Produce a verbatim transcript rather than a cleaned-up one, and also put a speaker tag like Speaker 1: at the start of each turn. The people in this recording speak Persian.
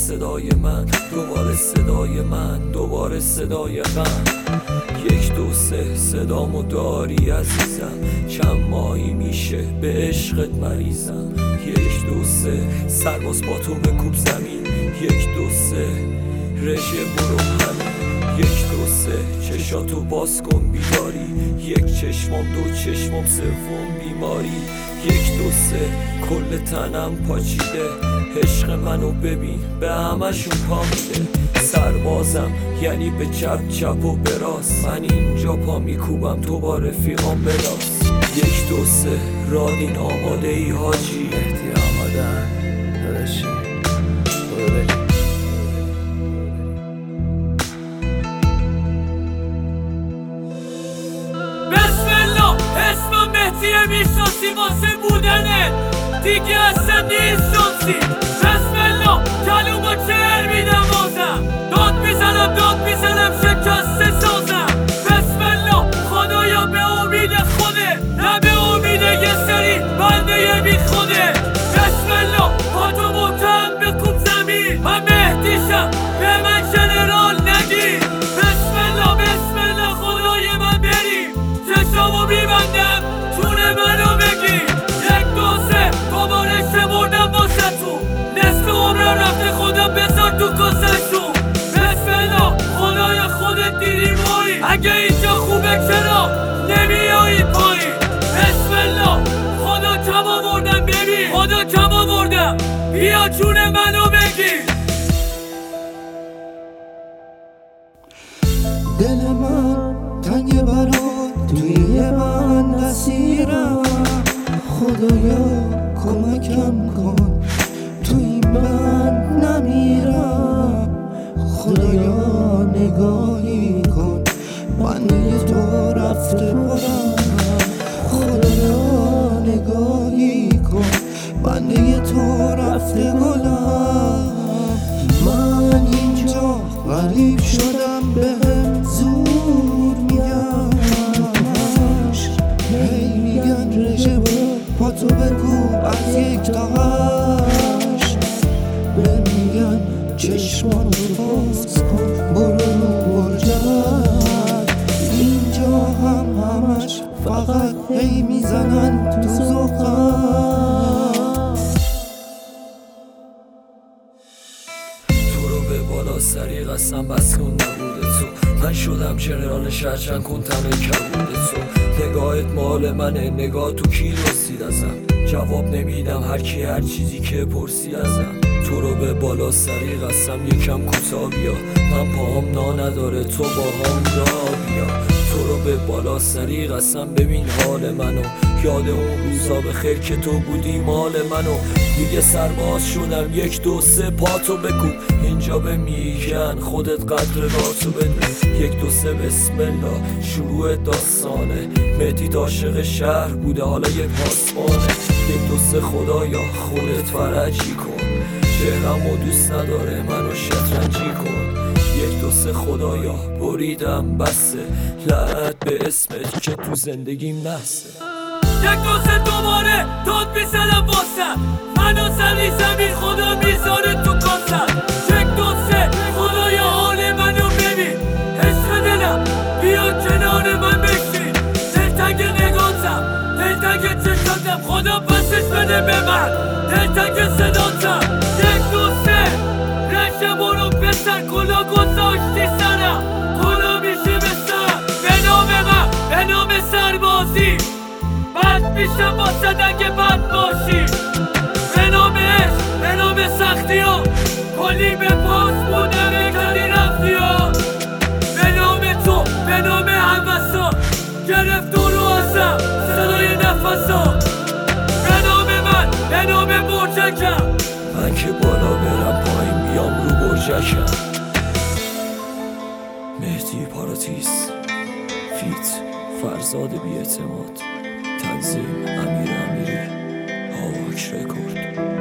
Speaker 1: صدای من، دوباره صدای من، دوباره صدای غم. یک دو سه صدامو داری عزیزم، چند ماهی میشه به عشقت مریضم. یک دو سه سرباز با تو بکوب زمین، یک دو سه رژه برو همین. یک دو سه چشاتو باز کن بیداری، یک چشمام دو چشمام سوم بیماری. یک دو سه کل تنم پاچیده، عشق منو ببین به همشون پا میده. سربازم یعنی به چپ چپ و به راست، من اینجا پا میکوبم تو با رفیقام بلاس. یک دو سه رادین آماده ای حاجی؟
Speaker 2: مهدی آمادن داداشی برو بریم.
Speaker 3: اسمم مهدیه میشناسی واسه بودنه دیگه اصلا نیست شانسی. بسم الله کلومو چهر میدم بازم، داد میزنم داد میزنم شکسته سازم. بسم الله خدایا به امید خوده، نه به امید یه سری بنده بی خوده. بسم الله پاتو محکم بکوب زمین، من مهدیشم به من جنرال نگی. بسم الله بسم الله خدای من بریم، چشامو میبندم چونه منو بگی. یک دو سه دوباره شمردم واسه تو، نصف عمرم رفته خودم بذار تو کاسه‌شون. بسم الله خدای خودت دیدی مایی، اگه اینجا خوبه چرا نمیایی پایین. بسم الله خدا کم آوردم ببین، خدا کم آوردم بیا چونه منو بگی.
Speaker 4: دل من تنگ برات توی من اسیرم، خدایا کمکم کن توی من نمیرم. خدایا نگاهی کن بنده تو رفته بودم، خدایا نگاهی کن بنده تو رفته بودم. من اینجا غریب شدم بهم زور میگن، هی میگن رژه برو پاتو بکوب از یک تا هشت، بهم میگن چشمانو باز کن برو رو برجت. اینجا هم همش فقط هی میزنن تو زخم.
Speaker 1: تو رو به بالا سری قسم بس کن نبوده تو، من شدم جنرال شهر چند کن تنه کبوده تو. نگاهت مال منه، نگاه تو کیلو سید ازم، جواب نمیدم هر کی هر چیزی که پرسی ازم. تو رو به بالا سری قسم یکم کوتاه بیا، من پاهم نا نداره تو با هم را بیا. تو رو به بالا سری قسم ببین حال منو، یاد اون روزا به خیر که تو بودی مال منو. دیگه سرباز شدم یک دو سه پاتو بکوب، اینجا به میگن خودت قدر راتو بدون. یک دو سه بسم الله شروع داستانه، مهدی عاشق شهر بوده حالا یک پاسبانه. یک دو سه خدایا خودت فرجی کن، شهرمو دوست نداره منو شطرنجی کن. یک دو سه خدایا بریدم بسه، لعنت به اسمت که تو زندگیم نسه.
Speaker 3: یک دو سه دوباره داد میزنم واسم، منو زمین زمین خدا میذاره تو کاسم. یک دو سه خدایا حال منو ببین، عشق دلم بیا کنار من بشین. دلتنگ نگاتم دلتنگ چشاتم، خدا پسش بده به من دلتنگ صداتم. یک دو سه رشته برو پسر کلا گذاشتی سرم، کلا میشه بسرم به نام من به نام سربازی. بد میشم واسه اگه بد باشی، به نام عشق به نام سختی ها کلی به پاس بودم کلی رفتی ها. به نام تو به نام حوثا گرفت رو ازم صدای نفسا. به نام من به نام برجکم،
Speaker 1: من که بالا برم پایین میام رو برجکم. مهدی پاراتیس فیت فرزاد بی اعتماد، تنظیم امیر امیری، هاواک رکورد.